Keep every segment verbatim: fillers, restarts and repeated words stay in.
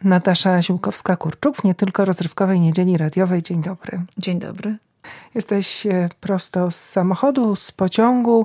Natasza Ziółkowska-Kurczuk w Nie Tylko Rozrywkowej Niedzieli Radiowej. Dzień dobry. Dzień dobry. Jesteś prosto z samochodu, z pociągu,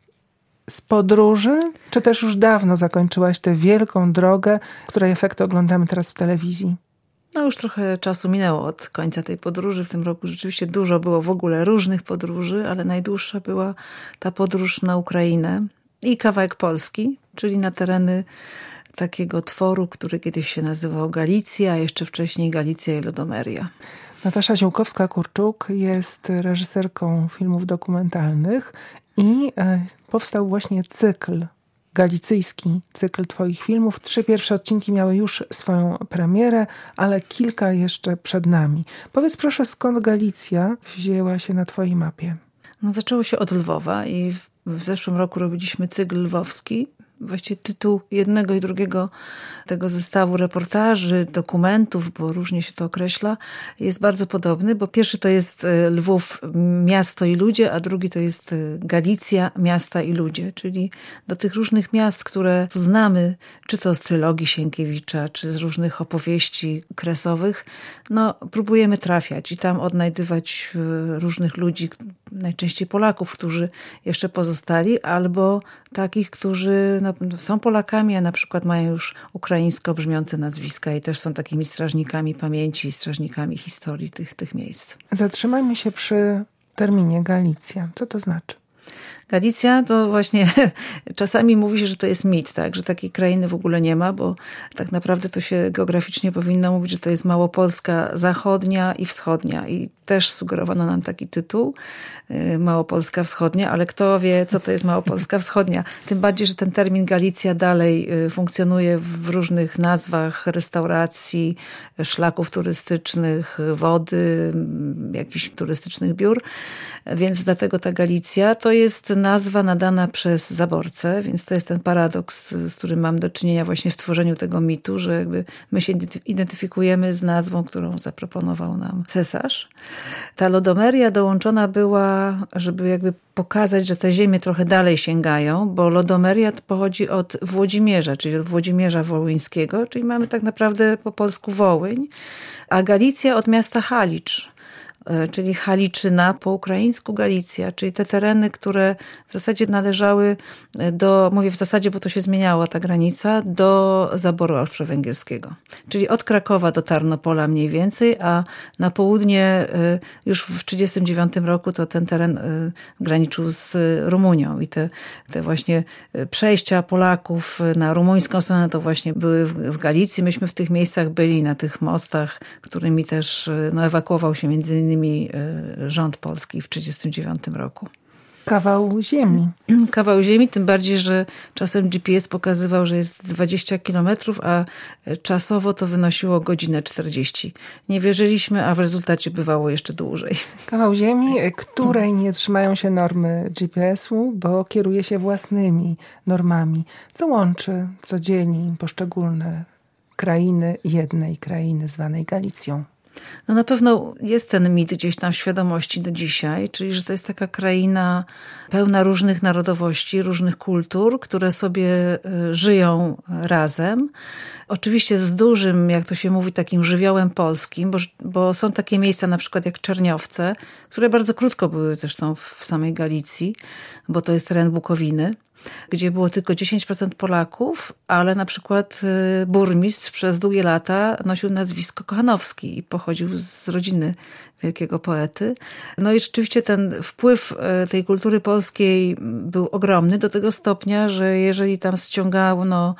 z podróży, czy też już dawno zakończyłaś tę wielką drogę, której efekty oglądamy teraz w telewizji? No już trochę czasu minęło od końca tej podróży. W tym roku rzeczywiście dużo było w ogóle różnych podróży, ale najdłuższa była ta podróż na Ukrainę i kawałek Polski, czyli na tereny takiego tworu, który kiedyś się nazywał Galicja, a jeszcze wcześniej Galicja i Lodomeria. Natasza Ziółkowska-Kurczuk jest reżyserką filmów dokumentalnych i powstał właśnie cykl, galicyjski cykl twoich filmów. Trzy pierwsze odcinki miały już swoją premierę, ale kilka jeszcze przed nami. Powiedz proszę, skąd Galicja wzięła się na twojej mapie? No, zaczęło się od Lwowa i w, w zeszłym roku robiliśmy cykl lwowski. Właściwie tytuł jednego i drugiego tego zestawu reportaży, dokumentów, bo różnie się to określa, jest bardzo podobny, bo pierwszy to jest Lwów, miasto i ludzie, a drugi to jest Galicja, miasta i ludzie, czyli do tych różnych miast, które tu znamy, czy to z trylogii Sienkiewicza, czy z różnych opowieści kresowych, no próbujemy trafiać i tam odnajdywać różnych ludzi, najczęściej Polaków, którzy jeszcze pozostali, albo takich, którzy no, są Polakami, a na przykład mają już ukraińsko brzmiące nazwiska i też są takimi strażnikami pamięci, strażnikami historii tych, tych miejsc. Zatrzymajmy się przy terminie Galicja. Co to znaczy? Galicja to właśnie czasami mówi się, że to jest mit, tak? Że takiej krainy w ogóle nie ma, bo tak naprawdę to się geograficznie powinno mówić, że to jest Małopolska zachodnia i wschodnia i też sugerowano nam taki tytuł, Małopolska wschodnia, ale kto wie, co to jest Małopolska wschodnia. Tym bardziej, że ten termin Galicja dalej funkcjonuje w różnych nazwach restauracji, szlaków turystycznych, wody, jakichś turystycznych biur, więc dlatego ta Galicja to jest nazwa nadana przez zaborcę, więc to jest ten paradoks, z którym mam do czynienia właśnie w tworzeniu tego mitu, że jakby my się identyfikujemy z nazwą, którą zaproponował nam cesarz. Ta Lodomeria dołączona była, żeby jakby pokazać, że te ziemie trochę dalej sięgają, bo Lodomeria pochodzi od Włodzimierza, czyli od Włodzimierza Wołyńskiego, czyli mamy tak naprawdę po polsku Wołyń, a Galicja od miasta Halicz, czyli Haliczyna, po ukraińsku Galicja, czyli te tereny, które w zasadzie należały do, mówię w zasadzie, bo to się zmieniała ta granica, do zaboru austro-węgierskiego. Czyli od Krakowa do Tarnopola mniej więcej, a na południe już w tysiąc dziewięćset trzydziestym dziewiątym roku to ten teren graniczył z Rumunią i te, te właśnie przejścia Polaków na rumuńską stronę to właśnie były w, w Galicji. Myśmy w tych miejscach byli, na tych mostach, którymi też no, ewakuował się między innymi rząd polski w tysiąc dziewięćset trzydziestym dziewiątym roku. Kawał ziemi. Kawał ziemi, tym bardziej, że czasem G P S pokazywał, że jest dwadzieścia kilometrów, a czasowo to wynosiło godzinę czterdzieści. Nie wierzyliśmy, a w rezultacie bywało jeszcze dłużej. Kawał ziemi, której nie trzymają się normy G P S u, bo kieruje się własnymi normami. Co łączy, co dzieli poszczególne krainy jednej krainy zwanej Galicją? No na pewno jest ten mit gdzieś tam w świadomości do dzisiaj, czyli że to jest taka kraina pełna różnych narodowości, różnych kultur, które sobie żyją razem. Oczywiście z dużym, jak to się mówi, takim żywiołem polskim, bo, bo są takie miejsca na przykład jak Czerniowce, które bardzo krótko były zresztą w samej Galicji, bo to jest teren Bukowiny, gdzie było tylko dziesięć procent Polaków, ale na przykład burmistrz przez długie lata nosił nazwisko Kochanowski i pochodził z rodziny wielkiego poety. No i rzeczywiście ten wpływ tej kultury polskiej był ogromny do tego stopnia, że jeżeli tam ściągano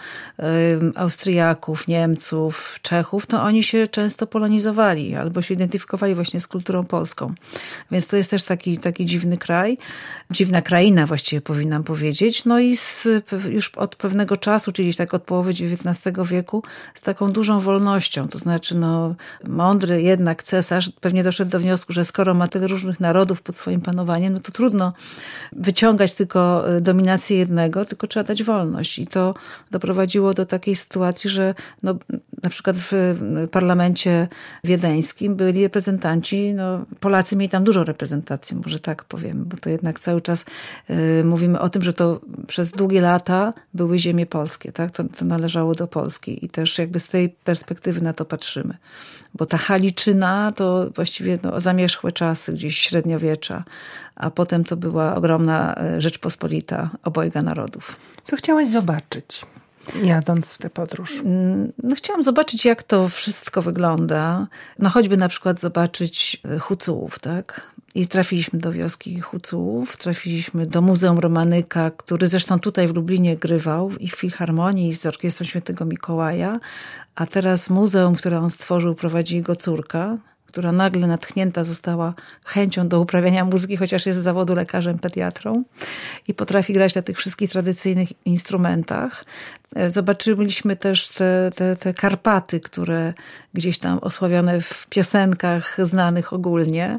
Austriaków, Niemców, Czechów, to oni się często polonizowali albo się identyfikowali właśnie z kulturą polską. Więc to jest też taki, taki dziwny kraj, dziwna kraina właściwie powinnam powiedzieć. No i z, już od pewnego czasu, czyli tak od połowy dziewiętnastego wieku, z taką dużą wolnością. To znaczy no, mądry jednak cesarz pewnie doszedł do wniosku, że skoro ma tyle różnych narodów pod swoim panowaniem, no to trudno wyciągać tylko dominację jednego, tylko trzeba dać wolność. I to doprowadziło do takiej sytuacji, że no, na przykład w parlamencie wiedeńskim byli reprezentanci, no, Polacy mieli tam dużą reprezentację, może tak powiem, bo to jednak cały czas y, mówimy o tym, że to przez długie lata były ziemie polskie, tak? To, to należało do Polski i też jakby z tej perspektywy na to patrzymy. Bo ta Haliczyna to właściwie no, zamierzchłe czasy, gdzieś średniowiecza, a potem to była ogromna Rzeczpospolita obojga narodów. Co chciałaś zobaczyć, jadąc w tę podróż? No, chciałam zobaczyć, jak to wszystko wygląda. No choćby na przykład zobaczyć Hucułów, tak? I trafiliśmy do wioski Hucułów, trafiliśmy do Muzeum Romanyka, który zresztą tutaj w Lublinie grywał i w Filharmonii, i z Orkiestrą Świętego Mikołaja, a teraz muzeum, które on stworzył, prowadzi jego córka, która nagle natchnięta została chęcią do uprawiania muzyki, chociaż jest z zawodu lekarzem pediatrą i potrafi grać na tych wszystkich tradycyjnych instrumentach. Zobaczyliśmy też te, te, te Karpaty, które gdzieś tam osławione w piosenkach znanych ogólnie,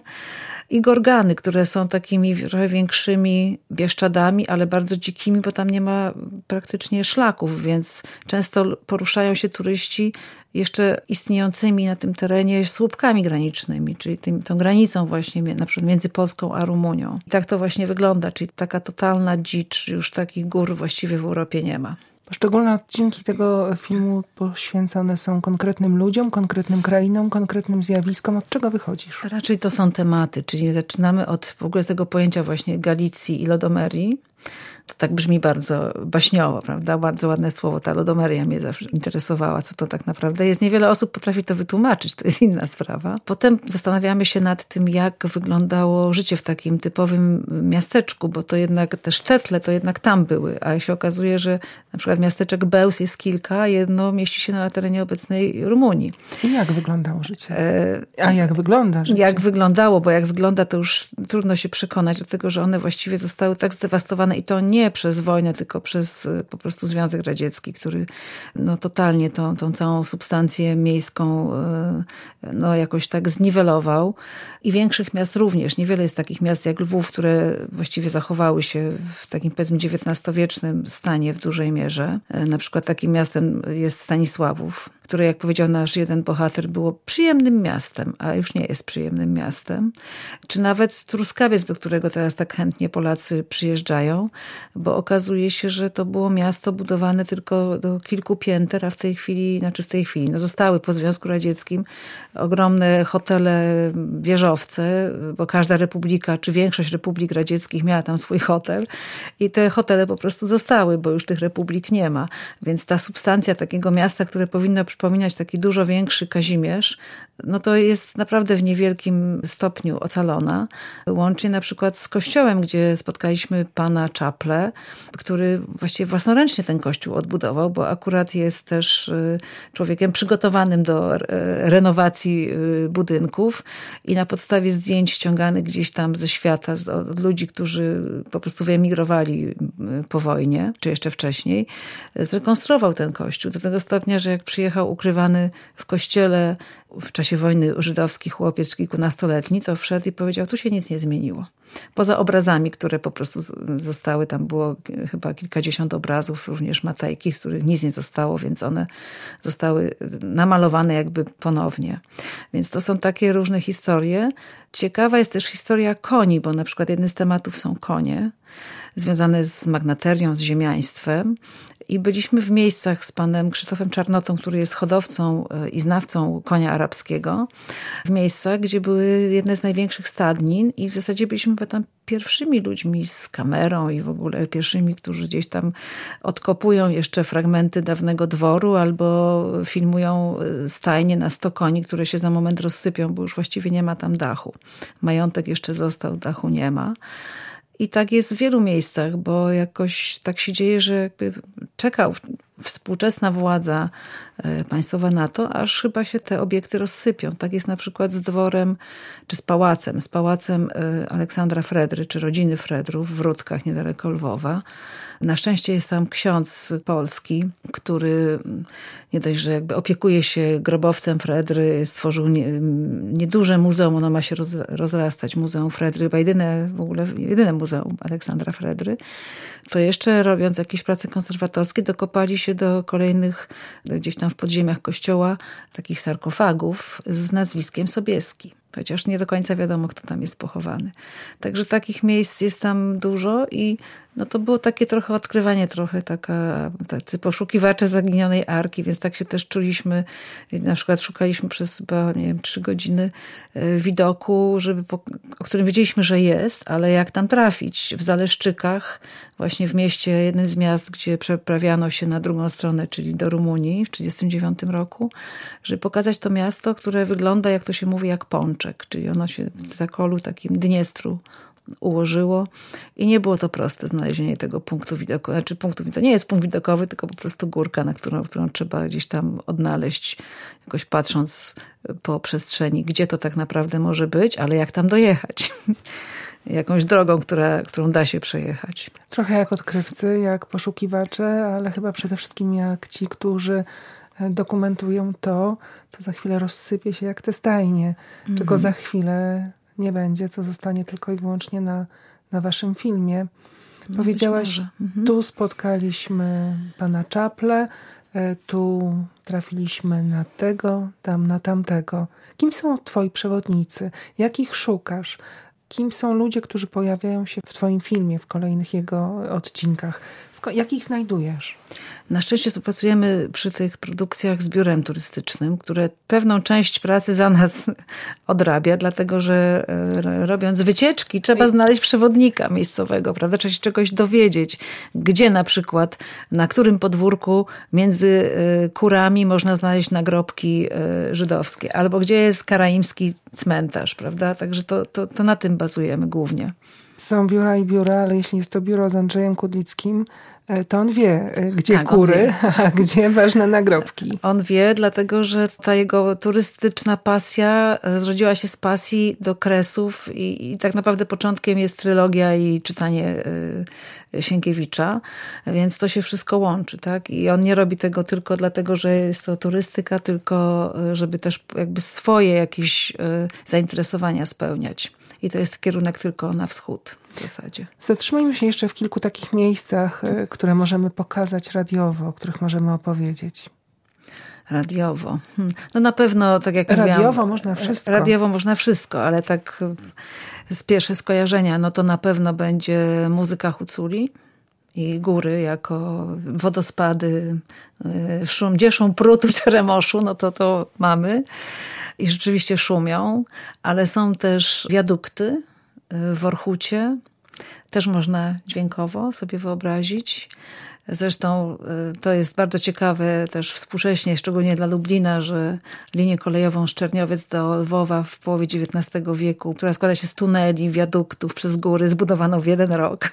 i Gorgany, które są takimi trochę większymi Bieszczadami, ale bardzo dzikimi, bo tam nie ma praktycznie szlaków, więc często poruszają się turyści jeszcze istniejącymi na tym terenie słupkami granicznymi, czyli tym, tą granicą właśnie na przykład między Polską a Rumunią. I tak to właśnie wygląda, czyli taka totalna dzicz, już takich gór właściwie w Europie nie ma. Poszczególne odcinki tego filmu poświęcone są konkretnym ludziom, konkretnym krainom, konkretnym zjawiskom. Od czego wychodzisz? Raczej to są tematy, czyli zaczynamy od w ogóle tego pojęcia właśnie Galicji i Lodomerii. To tak brzmi bardzo baśniowo, prawda? Bardzo ładne słowo. Ta Lodomeria mnie zawsze interesowała, co to tak naprawdę jest. Niewiele osób potrafi to wytłumaczyć, to jest inna sprawa. Potem zastanawiamy się nad tym, jak wyglądało życie w takim typowym miasteczku, bo to jednak te sztetle to jednak tam były, a się okazuje, że na przykład miasteczek Bełz jest kilka, jedno mieści się na terenie obecnej Rumunii. I jak wyglądało życie? A jak wygląda życie? Jak wyglądało, bo jak wygląda, to już trudno się przekonać, dlatego że one właściwie zostały tak zdewastowane i to nie przez wojnę, tylko przez po prostu Związek Radziecki, który no, totalnie tą, tą całą substancję miejską no, jakoś tak zniwelował. I większych miast również. Niewiele jest takich miast jak Lwów, które właściwie zachowały się w takim powiedzmy dziewiętnastowiecznym stanie w dużej mierze. Na przykład takim miastem jest Stanisławów, które jak powiedział nasz jeden bohater było przyjemnym miastem, a już nie jest przyjemnym miastem. Czy nawet Truskawiec, do którego teraz tak chętnie Polacy przyjeżdżają, bo okazuje się, że to było miasto budowane tylko do kilku pięter, a w tej chwili, znaczy w tej chwili, no zostały po Związku Radzieckim ogromne hotele, wieżowce, bo każda republika, czy większość republik radzieckich miała tam swój hotel i te hotele po prostu zostały, bo już tych republik nie ma. Więc ta substancja takiego miasta, które powinno przypominać taki dużo większy Kazimierz, no to jest naprawdę w niewielkim stopniu ocalona. Łącznie na przykład z kościołem, gdzie spotkaliśmy pana Czaple, który właściwie własnoręcznie ten kościół odbudował, bo akurat jest też człowiekiem przygotowanym do renowacji budynków i na podstawie zdjęć ściąganych gdzieś tam ze świata od ludzi, którzy po prostu wyemigrowali po wojnie, czy jeszcze wcześniej, zrekonstruował ten kościół do tego stopnia, że jak przyjechał ukrywany w kościele w czasie wojny żydowski chłopiec kilkunastoletni, to wszedł i powiedział, tu się nic nie zmieniło. Poza obrazami, które po prostu zostały, tam było chyba kilkadziesiąt obrazów, również Matejki, z których nic nie zostało, więc one zostały namalowane jakby ponownie. Więc to są takie różne historie. Ciekawa jest też historia koni, bo na przykład jednym z tematów są konie, związane z magnaterią, z ziemiaństwem. I byliśmy w miejscach z panem Krzysztofem Czarnotą, który jest hodowcą i znawcą konia arabskiego, w miejscach, gdzie były jedne z największych stadnin i w zasadzie byliśmy tam pierwszymi ludźmi z kamerą i w ogóle pierwszymi, którzy gdzieś tam odkopują jeszcze fragmenty dawnego dworu albo filmują stajnie na sto koni, które się za moment rozsypią, bo już właściwie nie ma tam dachu. Majątek jeszcze został, dachu nie ma. I tak jest w wielu miejscach, bo jakoś tak się dzieje, że jakby czekał współczesna władza państwowa na to, aż chyba się te obiekty rozsypią. Tak jest na przykład z dworem, czy z pałacem, z pałacem Aleksandra Fredry, czy rodziny Fredrów w Rudkach, niedaleko Lwowa. Na szczęście jest tam ksiądz polski, który nie dość, że jakby opiekuje się grobowcem Fredry, stworzył nie, nieduże muzeum, ono ma się roz, rozrastać, Muzeum Fredry, chyba jedyne, w ogóle jedyne muzeum Aleksandra Fredry. To jeszcze robiąc jakieś prace konserwatorskie, dokopali się do kolejnych, gdzieś tam w podziemiach kościoła, takich sarkofagów z nazwiskiem Sobieski. chociaż nie do końca wiadomo, kto tam jest pochowany. Także takich miejsc jest tam dużo i no to było takie trochę odkrywanie, trochę taka, tacy poszukiwacze zaginionej arki, więc tak się też czuliśmy. Na przykład szukaliśmy przez chyba, nie wiem, trzy godziny widoku, żeby, o którym wiedzieliśmy, że jest, ale jak tam trafić? W Zaleszczykach, właśnie w mieście, jednym z miast, gdzie przeprawiano się na drugą stronę, czyli do Rumunii w tysiąc dziewięćset trzydziestym dziewiątym roku, żeby pokazać to miasto, które wygląda, jak to się mówi, jak pączek, czyli ono się w zakolu takim Dniestru ułożyło i nie było to proste znalezienie tego punktu widokowego. Znaczy punktu, to nie jest punkt widokowy, tylko po prostu górka, na którą, którą trzeba gdzieś tam odnaleźć, jakoś patrząc po przestrzeni, gdzie to tak naprawdę może być, ale jak tam dojechać. Jakąś drogą, która, którą da się przejechać. Trochę jak odkrywcy, jak poszukiwacze, ale chyba przede wszystkim jak ci, którzy dokumentują to, co za chwilę rozsypie się jak te stajnie, mm. czego za chwilę nie będzie, co zostanie tylko i wyłącznie na, na waszym filmie. No, powiedziałaś, mhm. tu spotkaliśmy pana Czaple, tu trafiliśmy na tego, tam na tamtego. Kim są twoi przewodnicy? Jakich szukasz? Kim są ludzie, którzy pojawiają się w twoim filmie, w kolejnych jego odcinkach? Sko- jak ich znajdujesz? Na szczęście współpracujemy przy tych produkcjach z biurem turystycznym, które pewną część pracy za nas odrabia, dlatego że robiąc wycieczki trzeba znaleźć przewodnika miejscowego, prawda? Trzeba się czegoś dowiedzieć. Gdzie na przykład, na którym podwórku między kurami można znaleźć nagrobki żydowskie, albo gdzie jest karaimski cmentarz, prawda? Także to, to, to na tym bazujemy głównie. Są biura i biura, ale jeśli jest to biuro z Andrzejem Kudlickim, to on wie, gdzie tak, kury, a gdzie ważne nagrobki. On wie, dlatego że ta jego turystyczna pasja zrodziła się z pasji do Kresów i, i tak naprawdę początkiem jest trylogia i czytanie y, Sienkiewicza, więc to się wszystko łączy, tak? I on nie robi tego tylko dlatego, że jest to turystyka, tylko żeby też jakby swoje jakieś y, zainteresowania spełniać. I to jest kierunek tylko na wschód w zasadzie. Zatrzymajmy się jeszcze w kilku takich miejscach, które możemy pokazać radiowo, o których możemy opowiedzieć. Radiowo. No na pewno, tak jak radiowo mówiłam, można wszystko. Radiowo można wszystko, ale tak z pierwsze skojarzenia, no to na pewno będzie muzyka Huculi i góry jako wodospady, szum, gdzie szum prutu czy remoszu, no to to mamy. I rzeczywiście szumią, ale są też wiadukty w Orchucie. Też można dźwiękowo sobie wyobrazić. Zresztą to jest bardzo ciekawe też współcześnie, szczególnie dla Lublina, że linię kolejową Szczerniowiec do Lwowa w połowie dziewiętnastego wieku, która składa się z tuneli, wiaduktów przez góry, zbudowano w jeden rok.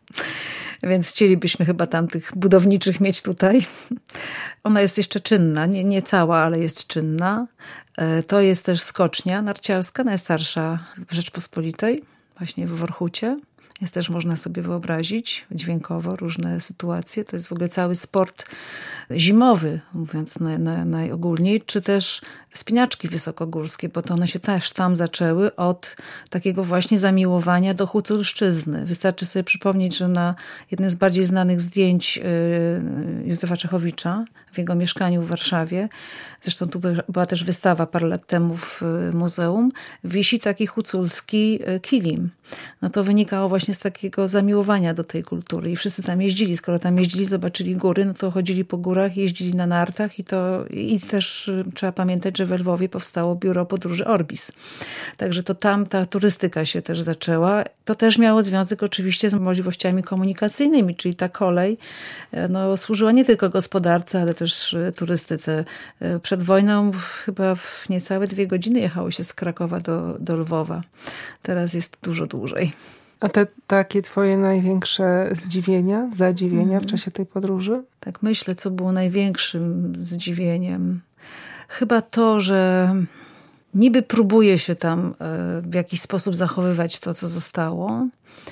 Więc chcielibyśmy chyba tam tych budowniczych mieć tutaj. Ona jest jeszcze czynna, nie, nie cała, ale jest czynna. To jest też skocznia narciarska, najstarsza w Rzeczpospolitej, właśnie w Orchucie. Jest też, można sobie wyobrazić dźwiękowo różne sytuacje. To jest w ogóle cały sport zimowy, mówiąc na, na, najogólniej, czy też wspinaczki wysokogórskie, bo to one się też tam zaczęły od takiego właśnie zamiłowania do Huculszczyzny. Wystarczy sobie przypomnieć, że na jednym z bardziej znanych zdjęć Józefa Czechowicza w jego mieszkaniu w Warszawie, zresztą tu była też wystawa parę lat temu w muzeum, wisi taki huculski kilim. No to wynikało właśnie z takiego zamiłowania do tej kultury i wszyscy tam jeździli. Skoro tam jeździli, zobaczyli góry, no to chodzili po górach, jeździli na nartach i to i też trzeba pamiętać, że we Lwowie powstało biuro podróży Orbis. Także to tam ta turystyka się też zaczęła. To też miało związek oczywiście z możliwościami komunikacyjnymi, czyli ta kolej no, służyła nie tylko gospodarce, ale też turystyce. Przed wojną chyba w niecałe dwie godziny jechało się z Krakowa do, do Lwowa. Teraz jest dużo dłużej. A te takie twoje największe zdziwienia, zadziwienia mm. w czasie tej podróży? Tak myślę, co było największym zdziwieniem. Chyba to, że niby próbuje się tam w jakiś sposób zachowywać to, co zostało,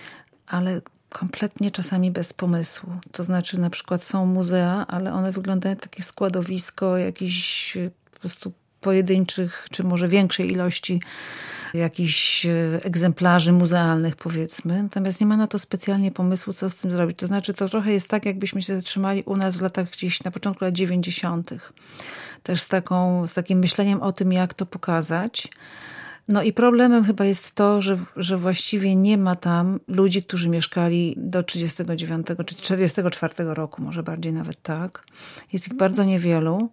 ale kompletnie czasami bez pomysłu. To znaczy na przykład są muzea, ale one wyglądają jak takie składowisko jakichś po prostu pojedynczych, czy może większej ilości jakichś egzemplarzy muzealnych, powiedzmy. Natomiast nie ma na to specjalnie pomysłu, co z tym zrobić. To znaczy, to trochę jest tak, jakbyśmy się zatrzymali u nas w latach gdzieś na początku lat dziewięćdziesiątych. Też z, taką, z takim myśleniem o tym, jak to pokazać. No i problemem chyba jest to, że, że właściwie nie ma tam ludzi, którzy mieszkali do trzydziestego dziewiątego czy czterdziestego czwartego roku, może bardziej nawet tak. Jest ich bardzo niewielu.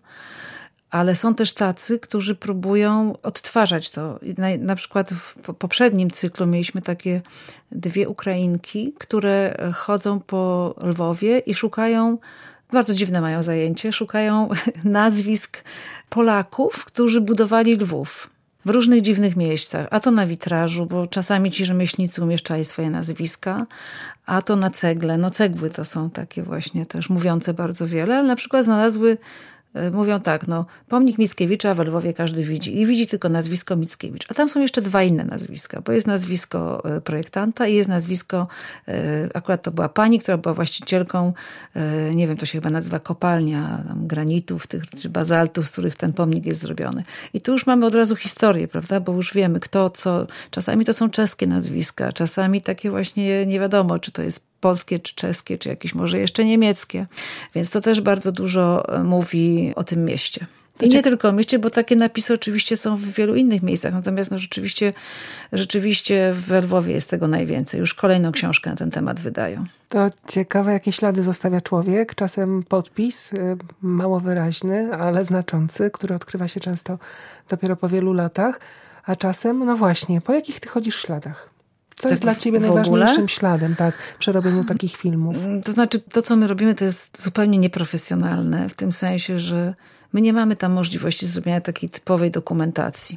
Ale są też tacy, którzy próbują odtwarzać to. Na, na przykład w poprzednim cyklu mieliśmy takie dwie Ukrainki, które chodzą po Lwowie i szukają, bardzo dziwne mają zajęcie, szukają nazwisk Polaków, którzy budowali Lwów w różnych dziwnych miejscach. A to na witrażu, bo czasami ci rzemieślnicy umieszczali swoje nazwiska, a to na cegle. No cegły to są takie właśnie też mówiące bardzo wiele, ale na przykład znalazły, mówią tak, no pomnik Mickiewicza w Lwowie każdy widzi i widzi tylko nazwisko Mickiewicz. A tam są jeszcze dwa inne nazwiska, bo jest nazwisko projektanta i jest nazwisko, akurat to była pani, która była właścicielką, nie wiem, to się chyba nazywa kopalnia tam, granitów tych, czy bazaltów, z których ten pomnik jest zrobiony. I tu już mamy od razu historię, prawda, bo już wiemy kto, co. Czasami to są czeskie nazwiska, czasami takie właśnie nie wiadomo, czy to jest polskie, czy czeskie, czy jakieś może jeszcze niemieckie. Więc to też bardzo dużo mówi o tym mieście. I nie tylko o mieście, bo takie napisy oczywiście są w wielu innych miejscach. Natomiast no rzeczywiście, rzeczywiście w Lwowie jest tego najwięcej. Już kolejną książkę na ten temat wydają. To ciekawe, jakie ślady zostawia człowiek. Czasem podpis, mało wyraźny, ale znaczący, który odkrywa się często dopiero po wielu latach. A czasem, no właśnie, po jakich ty chodzisz śladach? Co tak jest dla ciebie najważniejszym śladem, tak, przy robieniu takich filmów? To znaczy, to co my robimy, to jest zupełnie nieprofesjonalne, w tym sensie, że my nie mamy tam możliwości zrobienia takiej typowej dokumentacji.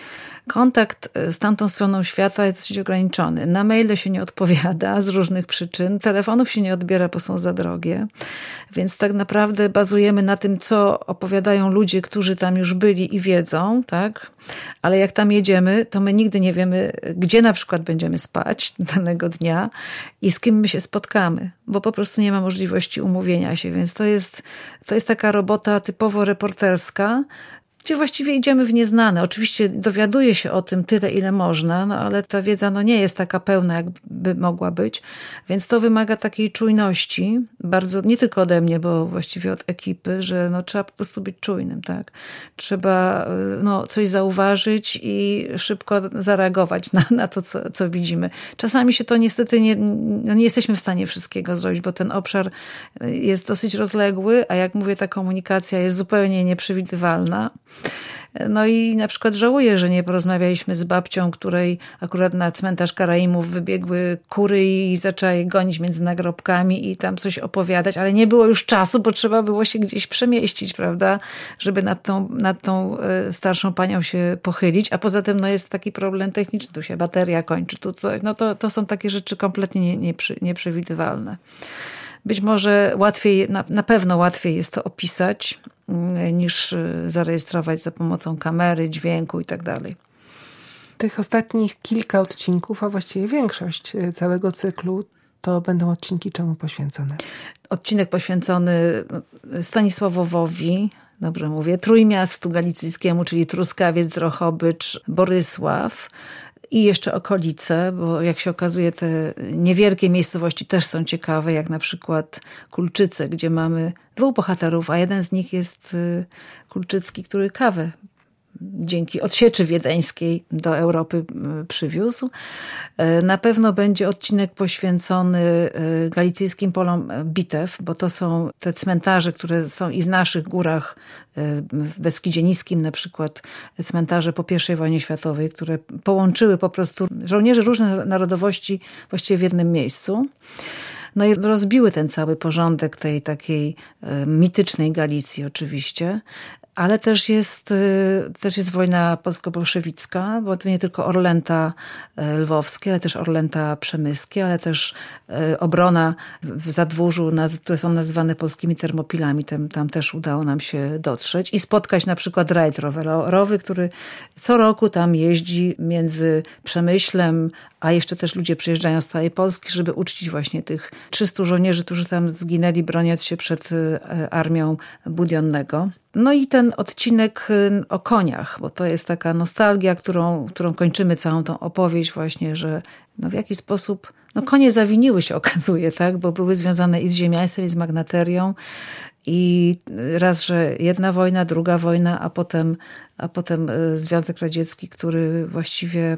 Kontakt z tamtą stroną świata jest dosyć ograniczony. Na maile się nie odpowiada z różnych przyczyn. Telefonów się nie odbiera, bo są za drogie. Więc tak naprawdę bazujemy na tym, co opowiadają ludzie, którzy tam już byli i wiedzą, tak? Ale jak tam jedziemy, to my nigdy nie wiemy, gdzie na przykład będziemy spać danego dnia i z kim my się spotkamy, bo po prostu nie ma możliwości umówienia się. Więc to jest, to jest taka robota typowo reporterska, gdzie właściwie idziemy w nieznane. Oczywiście dowiaduje się o tym tyle, ile można, no ale ta wiedza no nie jest taka pełna, jakby mogła być. Więc to wymaga takiej czujności, bardzo, nie tylko ode mnie, bo właściwie od ekipy, że no trzeba po prostu być czujnym, tak. Trzeba no, coś zauważyć i szybko zareagować na, na to, co, co widzimy. Czasami się to niestety nie, no nie jesteśmy w stanie wszystkiego zrobić, bo ten obszar jest dosyć rozległy, a jak mówię, ta komunikacja jest zupełnie nieprzewidywalna. No i na przykład żałuję, że nie porozmawialiśmy z babcią, której akurat na cmentarz Karaimów wybiegły kury i zaczęła je gonić między nagrobkami i tam coś opowiadać, ale nie było już czasu, bo trzeba było się gdzieś przemieścić, prawda, żeby nad tą, nad tą starszą panią się pochylić, a poza tym no jest taki problem techniczny, tu się bateria kończy, tu coś, no to, to są takie rzeczy kompletnie nie, nie, nieprzewidywalne. Być może łatwiej, na, na pewno łatwiej jest to opisać, niż zarejestrować za pomocą kamery, dźwięku i tak dalej. Tych ostatnich kilka odcinków, a właściwie większość całego cyklu, to będą odcinki czemu poświęcone? Odcinek poświęcony Stanisławowi, dobrze mówię, Trójmiastu Galicyjskiemu, czyli Truskawiec, Drohobycz, Borysław. I jeszcze okolice, bo jak się okazuje, te niewielkie miejscowości też są ciekawe, jak na przykład Kulczyce, gdzie mamy dwóch bohaterów, a jeden z nich jest Kulczycki, który kawę dzięki odsieczy wiedeńskiej do Europy przywiózł. Na pewno będzie odcinek poświęcony galicyjskim polom bitew, bo to są te cmentarze, które są i w naszych górach, w Beskidzie Niskim na przykład, cmentarze po pierwszej wojnie światowej, które połączyły po prostu żołnierzy różnych narodowości właściwie w jednym miejscu. No i rozbiły ten cały porządek tej takiej mitycznej Galicji oczywiście. Ale też jest, też jest wojna polsko-bolszewicka, bo to nie tylko Orlęta lwowskie, ale też Orlęta przemyskie, ale też obrona w Zadwórzu, które są nazywane polskimi Termopilami. Tam, tam też udało nam się dotrzeć i spotkać na przykład rajd rowerowy, który co roku tam jeździ między Przemyślem, a jeszcze też ludzie przyjeżdżają z całej Polski, żeby uczcić właśnie tych trzystu żołnierzy, którzy tam zginęli, broniąc się przed armią Budionnego. No i ten odcinek o koniach, bo to jest taka nostalgia, którą, którą kończymy całą tą opowieść właśnie, że no w jaki sposób no konie zawiniły się okazuje, tak, bo były związane i z ziemiaństwem, i z magnaterią I raz, że jedna wojna, druga wojna, a potem, a potem Związek Radziecki, który właściwie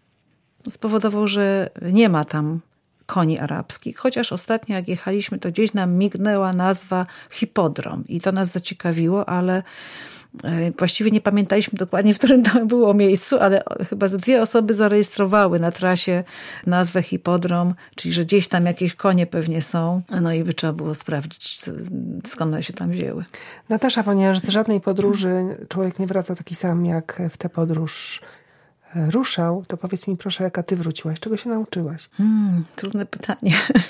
spowodował, że nie ma tam koni arabskich. Chociaż ostatnio jak jechaliśmy, to gdzieś nam mignęła nazwa hipodrom i to nas zaciekawiło, ale właściwie nie pamiętaliśmy dokładnie, w którym to było miejscu, ale chyba ze dwie osoby zarejestrowały na trasie nazwę hipodrom, czyli że gdzieś tam jakieś konie pewnie są. No i by trzeba było sprawdzić, skąd one się tam wzięły. Natasza, ponieważ z żadnej podróży człowiek nie wraca taki sam, jak w tę podróż ruszał, to powiedz mi proszę, jaka ty wróciłaś? Czego się nauczyłaś? Hmm, trudne pytanie.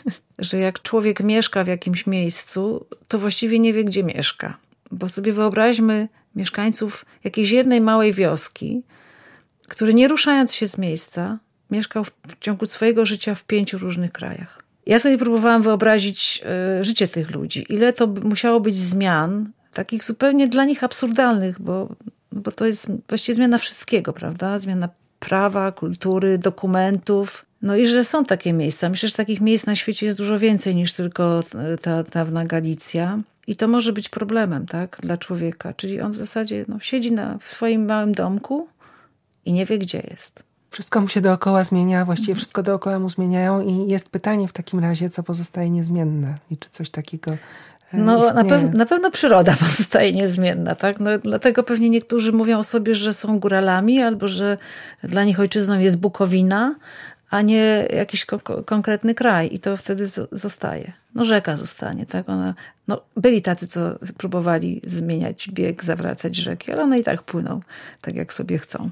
Że jak człowiek mieszka w jakimś miejscu, to właściwie nie wie, gdzie mieszka. Bo sobie wyobraźmy mieszkańców jakiejś jednej małej wioski, który nie ruszając się z miejsca, mieszkał w ciągu swojego życia w pięciu różnych krajach. Ja sobie próbowałam wyobrazić y, życie tych ludzi. Ile to musiało być zmian, takich zupełnie dla nich absurdalnych, bo, bo to jest właściwie zmiana wszystkiego, prawda? Zmiana prawa, kultury, dokumentów. No i że są takie miejsca. Myślę, że takich miejsc na świecie jest dużo więcej niż tylko ta dawna Galicja. I to może być problemem, tak, dla człowieka. Czyli on w zasadzie no, siedzi na, w swoim małym domku i nie wie, gdzie jest. Wszystko mu się dookoła zmienia, właściwie mhm. wszystko dookoła mu zmieniają i jest pytanie w takim razie, co pozostaje niezmienne i czy coś takiego No na, pew- na pewno przyroda pozostaje niezmienna, tak? No, dlatego pewnie niektórzy mówią o sobie, że są góralami albo że dla nich ojczyzną jest Bukowina, a nie jakiś ko- konkretny kraj i to wtedy z- zostaje. No rzeka zostanie, tak? Ona, no, byli tacy, co próbowali zmieniać bieg, zawracać rzeki, ale one i tak płyną, tak jak sobie chcą.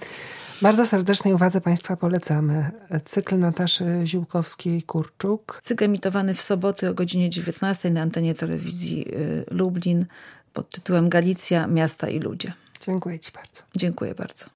Bardzo serdecznej uwadze Państwa polecamy cykl Nataszy Ziółkowskiej-Kurczuk. Cykl emitowany w soboty o godzinie dziewiętnastej na antenie telewizji Lublin pod tytułem Galicja, miasta i ludzie. Dziękuję Ci bardzo. Dziękuję bardzo.